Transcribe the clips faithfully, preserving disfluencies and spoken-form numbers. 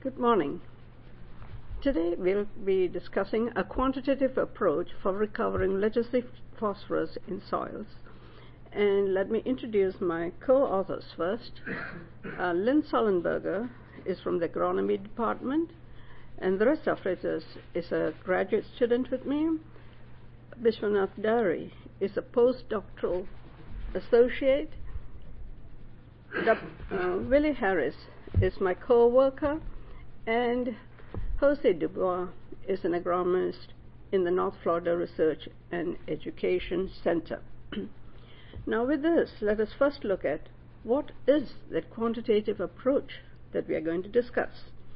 Good morning. Today we'll be discussing a quantitative approach for recovering legislative phosphorus in soils. And let me introduce my co-authors first. Uh, Lynn Sullenberger is from the agronomy department, and the rest of it is, is a graduate student with me. Bishwanath Dari is a postdoctoral associate. The, uh, Willie Harris is my co-worker, and Jose Dubois is an agronomist in the North Florida Research and Education Center. Now with this, let us first look at what is that quantitative approach that we are going to discuss.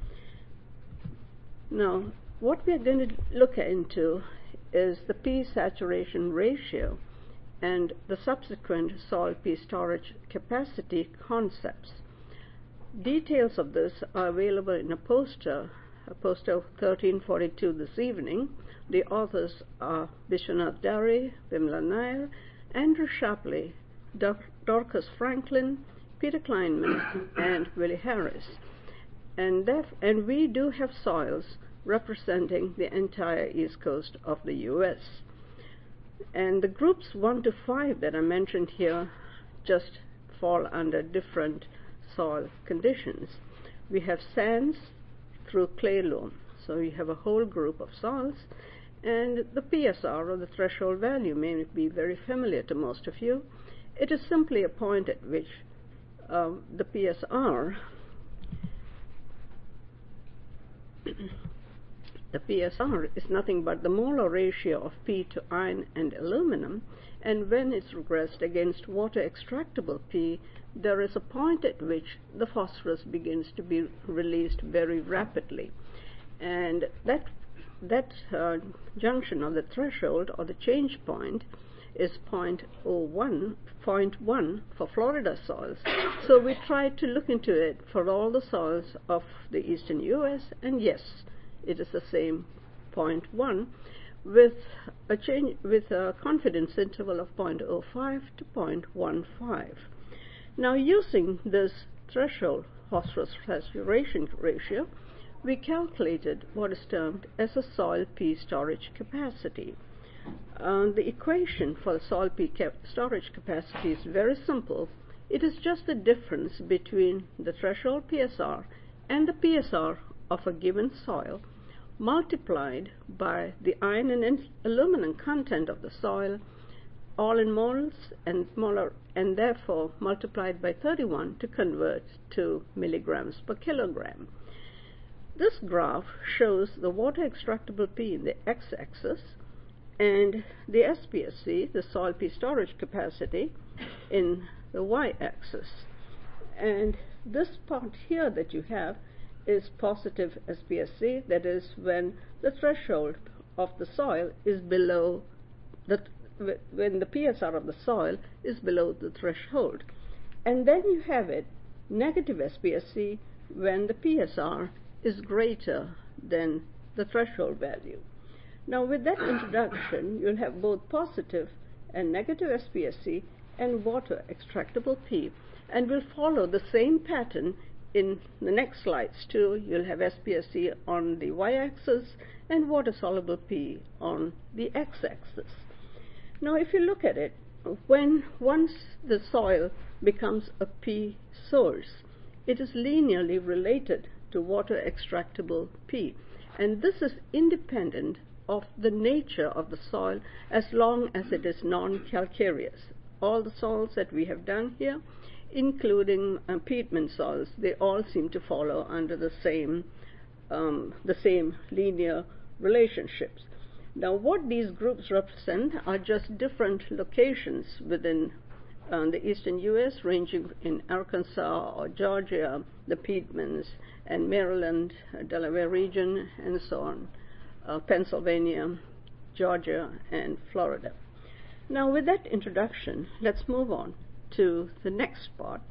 Now, what we are going to look into is the P saturation ratio and the subsequent soil P storage capacity concepts. Details of this are available in a poster, a poster thirteen forty-two this evening. The authors are Bishwanath Dari, Vimla Nair, Andrew Shapley, Dorcas Franklin, Peter Kleinman, and Willie Harris. And, def- and we do have soils representing the entire east coast of the U S. And the groups one to five that are mentioned here just fall under different soil conditions. We have sands through clay loam, so you have a whole group of soils, and the P S R, or the threshold value, may be very familiar to most of you. It is simply a point at which uh, the P S R the P S R is nothing but the molar ratio of P to iron and aluminum, and when it's regressed against water extractable P, there is a point at which the phosphorus begins to be released very rapidly. And that that uh, junction, or the threshold, or the change point, is zero point zero one, zero point one for Florida soils. So we tried to look into it for all the soils of the eastern U S, and yes, it is the same zero point one, with a change with a confidence interval of zero point zero five to zero point one five. Now, using this threshold phosphorus saturation ratio, we calculated what is termed as a soil P storage capacity. Uh, the equation for the soil P cap storage capacity is very simple. It is just the difference between the threshold P S R and the P S R of a given soil multiplied by the iron and aluminum content of the soil, all in moles, and molar, and therefore multiplied by thirty-one to convert to milligrams per kilogram. This graph shows the water extractable P in the x-axis and the S P S C, the soil P storage capacity, in the y-axis. And this part here that you have is positive S P S C, that is when the threshold of the soil is below the when the P S R of the soil is below the threshold. And then you have it negative S P S C when the P S R is greater than the threshold value. Now, with that introduction, you'll have both positive and negative S P S C and water extractable P, and we'll follow the same pattern in the next slides too. You'll have S P S C on the y-axis and water soluble P on the x-axis. Now, if you look at it, when once the soil becomes a P source, it is linearly related to water extractable P, and this is independent of the nature of the soil as long as it is non-calcareous. All the soils that we have done here, including uh, peatment soils, they all seem to follow under the same um, the same linear relationships. Now, what these groups represent are just different locations within uh, the eastern U S, ranging in Arkansas or Georgia, the peatments, and Maryland, uh, Delaware region, and so on, uh, Pennsylvania, Georgia, and Florida. Now, with that introduction, let's move on to the next part.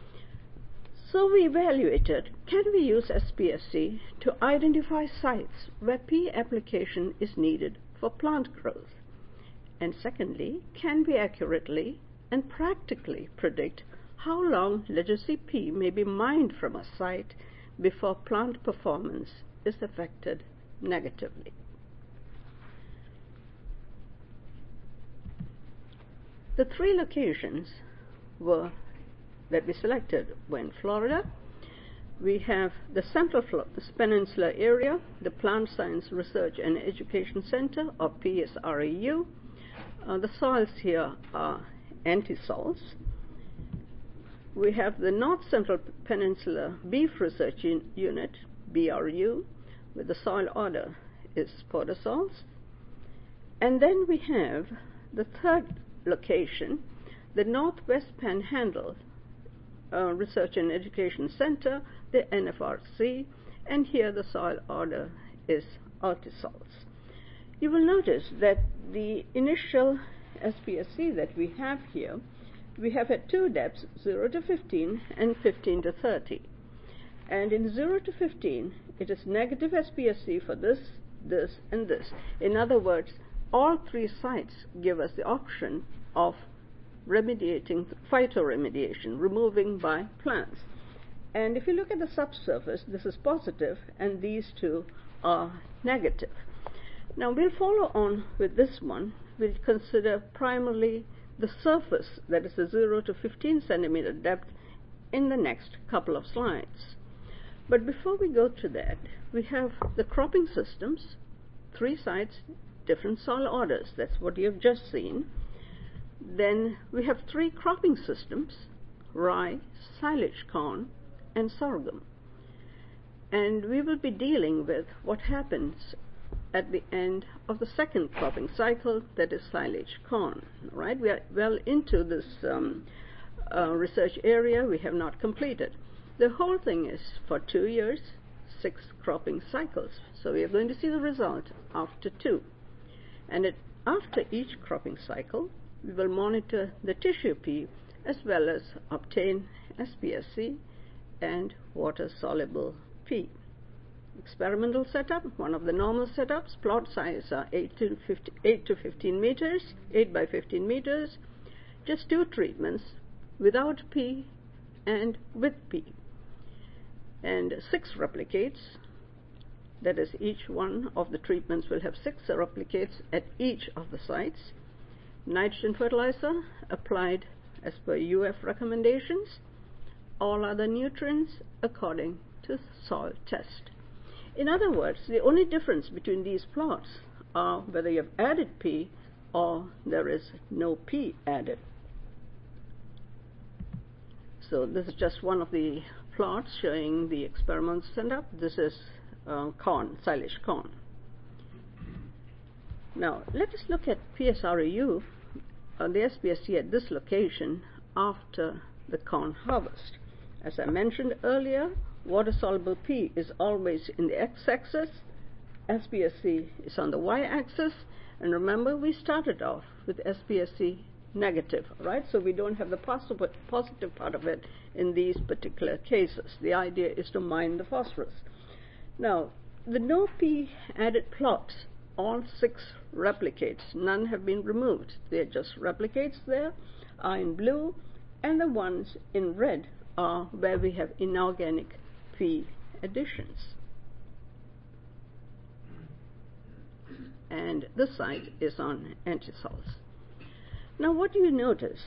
So we evaluated, can we use S P S C to identify sites where P application is needed for plant growth? And secondly, can we accurately and practically predict how long legacy P may be mined from a site before plant performance is affected negatively. The three locations were that we selected were in Florida. We have the Central Peninsula area, the Plant Science Research and Education Center, or P S R E U. Uh, the soils here are antisols. We have the North Central Peninsula Beef Research Unit, B R U, where the soil order is podosols. And then we have the third location, the Northwest Panhandle uh, Research and Education Center, the N F R C, and here the soil order is altisols. You will notice that the initial S P S C that we have here, we have at two depths, zero to fifteen and fifteen to thirty. And in zero to fifteen, it is negative S P S C for this, this, and this. In other words, all three sites give us the option of remediating, phytoremediation, removing by plants. And if you look at the subsurface, this is positive, and these two are negative. Now we'll follow on with this one. We'll consider primarily the surface, that is the zero to fifteen centimeter depth, in the next couple of slides. But before we go to that, we have the cropping systems, three sites, different soil orders. That's what you have just seen. Then we have three cropping systems, rye, silage corn, and sorghum. And we will be dealing with what happens at the end of the second cropping cycle, that is silage corn. Right? We are well into this um, uh, research area. We have not completed. The whole thing is for two years, six cropping cycles. So we are going to see the result after two. And it, after each cropping cycle, we will monitor the tissue P as well as obtain S P S C and water-soluble P. Experimental setup, one of the normal setups. Plot size are eight to fifteen meters, eight by fifteen meters. Just two treatments, without P and with P. And six replicates. That is, each one of the treatments will have six replicates at each of the sites. Nitrogen fertilizer applied as per U F recommendations. All other nutrients according to soil test. In other words, the only difference between these plots are whether you have added P or there is no P added. So this is just one of the plots showing the experiments set up. This is uh, corn, silage corn. Now let us look at P S R E U, uh, the S P S C at this location after the corn harvest. As I mentioned earlier, water-soluble P is always in the x-axis, S P S C is on the y-axis, and remember we started off with S P S C negative, right? So we don't have the positive, positive part of it in these particular cases. The idea is to mine the phosphorus. Now, the no P added plots, all six replicates, none have been removed. They're just replicates there, are in blue, and the ones in red are where we have inorganic P additions. And the site is on antisols. Now what do you notice?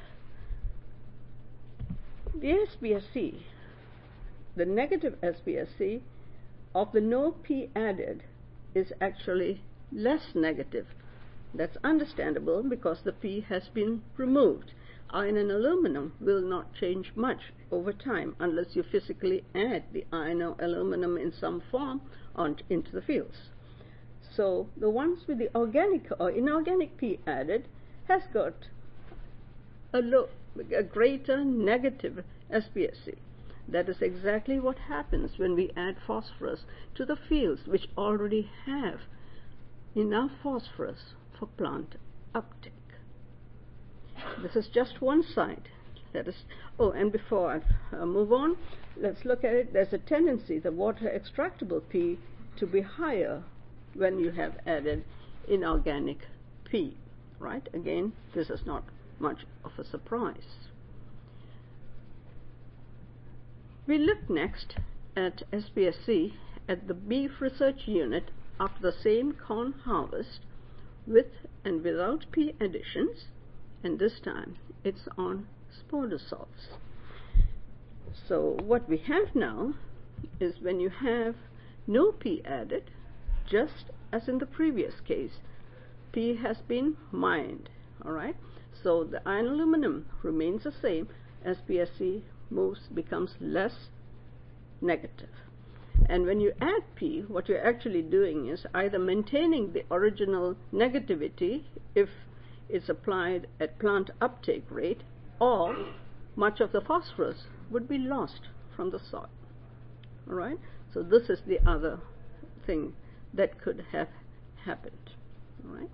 The S P S C, the negative S P S C of the no P added is actually less negative. That's understandable because the P has been removed. Iron and aluminum will not change much over time unless you physically add the iron or aluminum in some form on into the fields. So the ones with the organic or inorganic P added has got a, low, a greater negative S P S C. That is exactly what happens when we add phosphorus to the fields which already have enough phosphorus for plant uptake. This is just one side. Let us, oh, and before I uh, move on, let's look at it. There's a tendency, the water extractable P, to be higher when you have added inorganic P, right? Again, this is not much of a surprise. We look next at S P S C at the beef research unit after the same corn harvest with and without P additions, and this time it's on spore dissolves. So what we have now is when you have no P added, just as in the previous case, P has been mined, all right? So the iron aluminum remains the same. S P S C moves, becomes less negative. And when you add P, what you're actually doing is either maintaining the original negativity if it's applied at plant uptake rate, or much of the phosphorus would be lost from the soil. All right? So this is the other thing that could have happened. All right?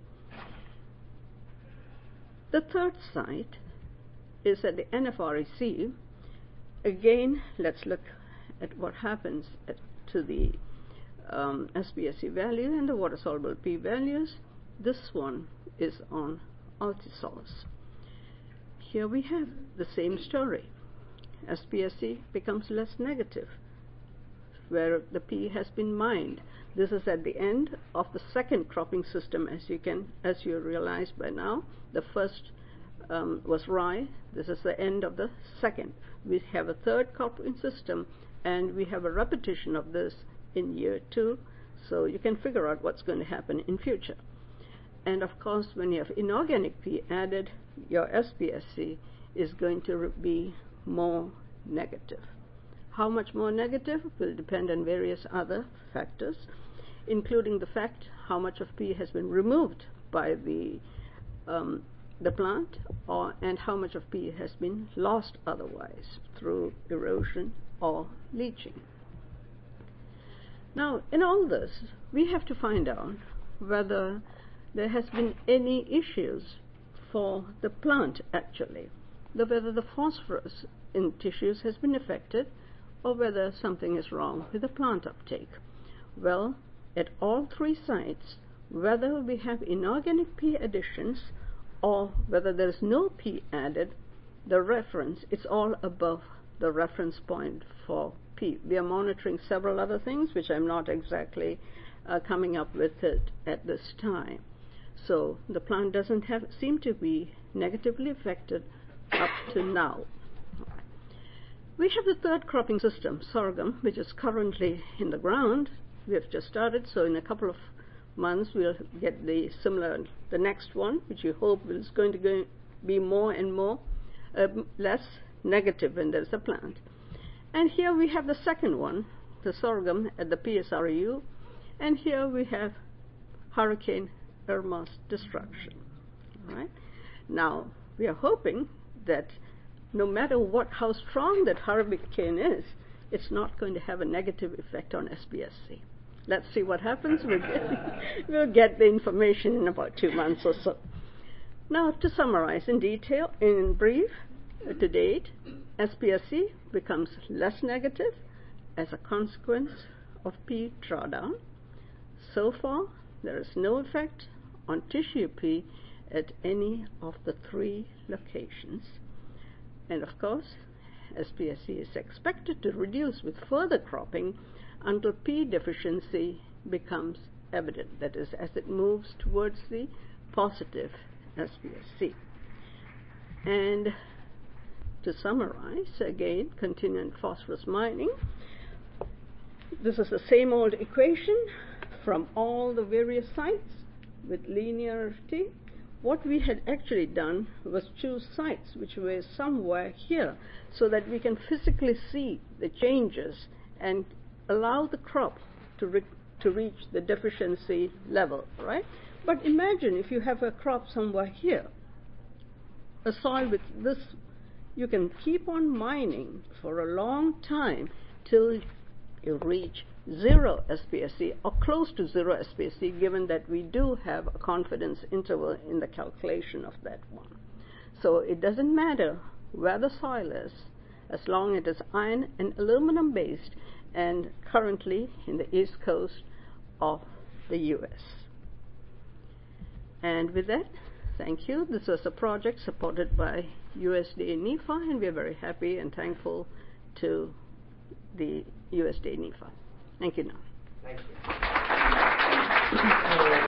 The third site is at the N F R E C. Again, let's look at what happens at, to the um, S P S C value and the water-soluble P values. This one is on altisols. Here we have the same story. S P S C becomes less negative, where the P has been mined. This is at the end of the second cropping system, as you can, as you realize by now. The first um, was rye. This is the end of the second. We have a third cropping system, and we have a repetition of this in year two, so you can figure out what's going to happen in future. And of course, when you have inorganic P added, your S P S C is going to be more negative. How much more negative will depend on various other factors, including the fact how much of P has been removed by the um, the plant, or and how much of P has been lost otherwise through erosion or leaching. Now, in all this, we have to find out whether there has been any issues for the plant actually, the, whether the phosphorus in tissues has been affected, or whether something is wrong with the plant uptake. Well, at all three sites, whether we have inorganic P additions or whether there is no P added, the reference is all above the reference point for P. We are monitoring several other things which I'm not exactly uh, coming up with it at this time. So the plant doesn't have seem to be negatively affected up to now. We have the third cropping system, sorghum, which is currently in the ground. We have just started, so in a couple of months we'll get the similar, the next one, which we hope is going to go, be more and more, uh, less negative when there's a plant. And here we have the second one, the sorghum at the P S R U, and here we have Hurricane Irma's destruction. All right? Now, we are hoping that no matter what, how strong that hurricane is, it's not going to have a negative effect on S P S C. Let's see what happens. We'll get, we'll get the information in about two months or so. Now, to summarize in detail, in brief, uh, to date, S P S C becomes less negative as a consequence of P drawdown. So far, there is no effect on tissue P at any of the three locations. And of course, S P S C is expected to reduce with further cropping until P deficiency becomes evident, that is, as it moves towards the positive S P S C. And to summarize, again, continuant phosphorus mining, this is the same old equation from all the various sites with linearity. What we had actually done was choose sites which were somewhere here so that we can physically see the changes and allow the crop to, re to reach the deficiency level, right? But imagine if you have a crop somewhere here, a soil with this, you can keep on mining for a long time till you reach zero S P S C or close to zero S P S C, given that we do have a confidence interval in the calculation of that one. So it doesn't matter where the soil is, as long as it is iron and aluminum based, and currently in the east coast of the U S. And with that, thank you. This was a project supported by U S D A NIFA, and we are very happy and thankful to the U S D A N I F A. Thank you now. Thank you.